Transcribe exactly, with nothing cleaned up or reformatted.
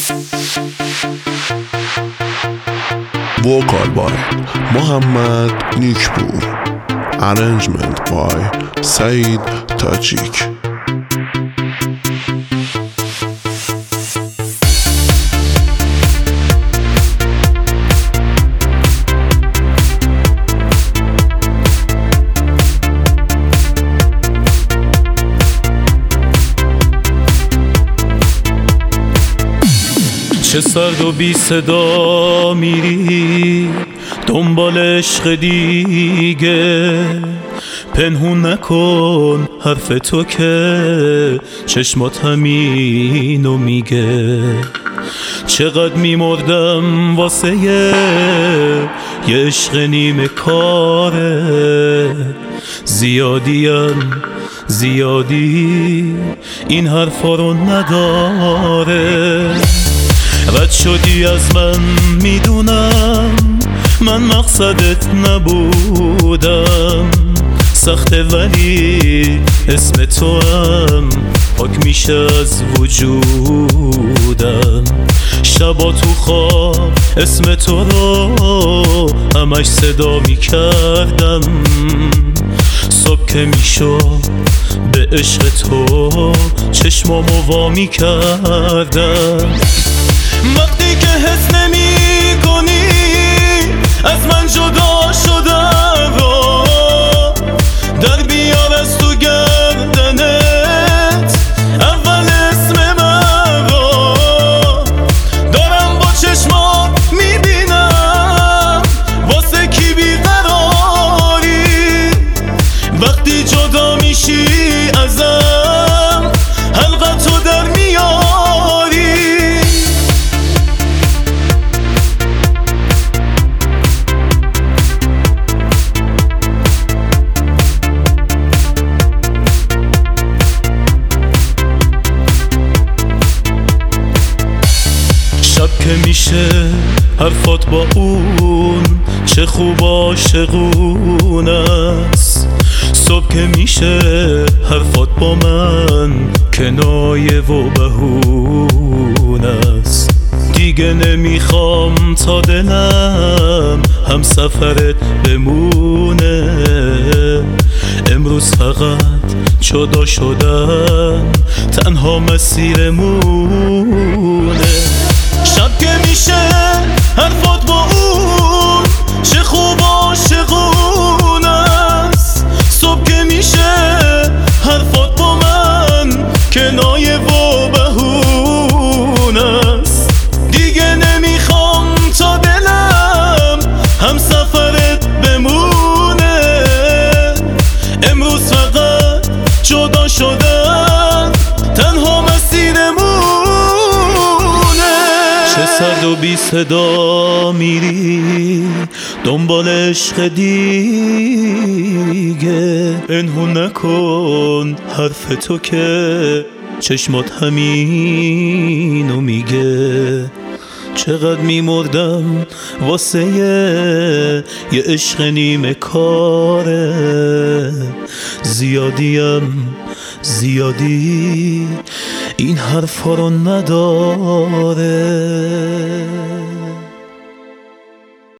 Vocal by Mohammad Nikpur. Arrangement by Saeed Tajik. چه سرد و بی صدا میری دنبال عشق دیگه، پنهون نکن حرف تو که چشمات همینو میگه. چقدر میمردم واسه یه عشق نیمه کاره، زیادیم زیادی این حرفا رو نداره. رد شدی از من میدونم، من مقصدت نبودم، سخته ولی اسم تو هم پاک میشه از وجودم. شبا تو خواب اسم تو رو همش صدا میکردم، صبح که میشد به عشق تو چشمامو وا میکردم. وقتی که حس نمی کنی از من جدا شدم رو در بیار از تو گردنت، اول اسم من رو دارم با چشمات میبینم، واسه کی بیقراری. وقتی جدا میشی ازم حلقه تو در میاری. شب که میشه حرفات با اون چه خوب عاشقون است، صبح که میشه حرفات با من کنایه و بهون است. دیگه نمیخوام تا دلم هم سفرت بمونه، امروز فقط جدا شدن تنها مسیرمونه. شب که میشه حرفات با اون چه خوب عاشقون است، صبح که میشه حرفات با من کنایه و بهون است. دیگه نمیخوام تا دلم هم سفرت بمونه، امروز فقط جدا شدن تنها مسیرمونه. چه سرد و بی صدا میری دنبال عشق دیگه، پنهون نکن حرف تو که چشمات همینو میگه. چقدر میمردم واسه یه عشق نیمه کاره، زیادیم زیادی این حرفا رو نداره.